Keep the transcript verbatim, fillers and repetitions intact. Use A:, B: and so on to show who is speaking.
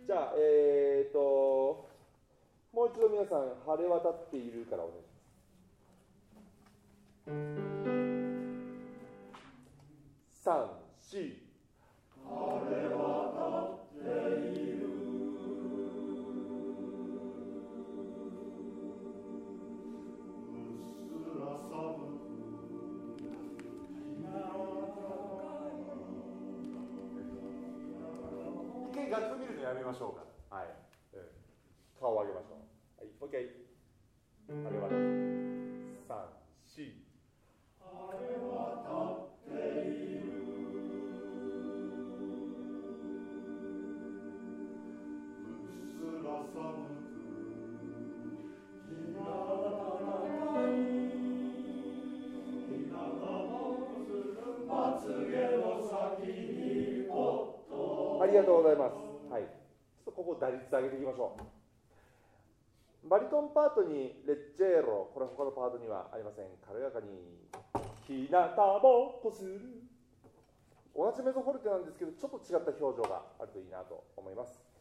A: じゃあ、えーと、もう一度皆さん、晴れ渡っているからお願いします。さん、し。晴れ渡っている。うっすら寒く。一回画像見るのやめましょうか。はい。うん、顔を上げましょう。はい、もう一回。晴れ渡って。さん、し。晴れ渡っている。うっすら寒く。日が高い。日がまつげの先におっと。ありがとうございます。はい。ちょっとここ打率上げていきましょう。バリトンパートにレッジェーロ、これ他のパートにはありません。軽やかに日向ぼっこする。同じメゾフォルテなんですけど、ちょっと違った表情があるといいなと思います。